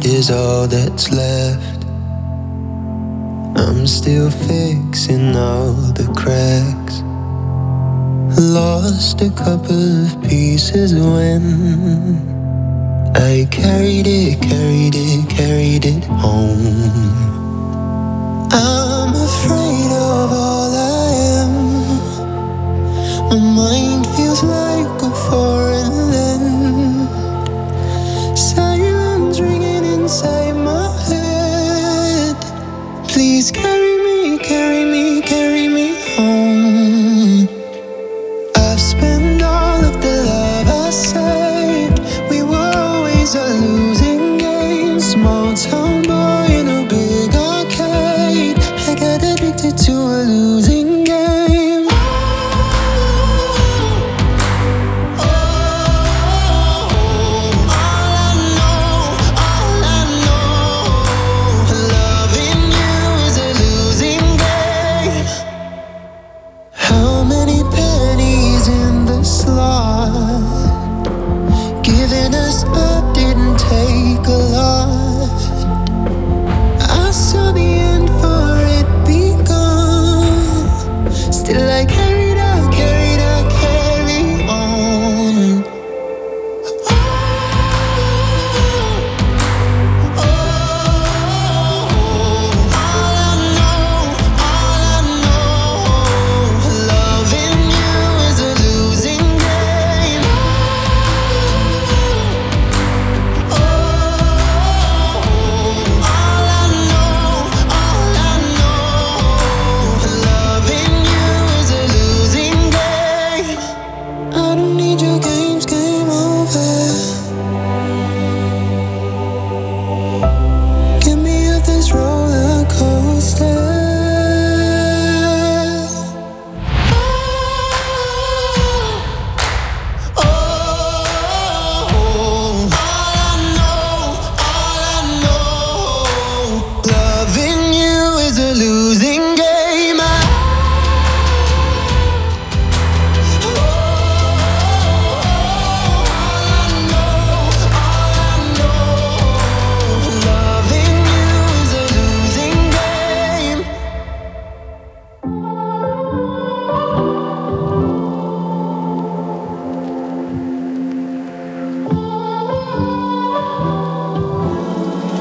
is all that's left. I'm still fixing all the cracks. Lost a couple of pieces when I carried it home. I'm afraid of all I am. My mind feels like a foreign land. Silence ringing inside my head. Please carry me, carry me, carry me home. I've spent all of the love I saved. We were always a losing game. Small town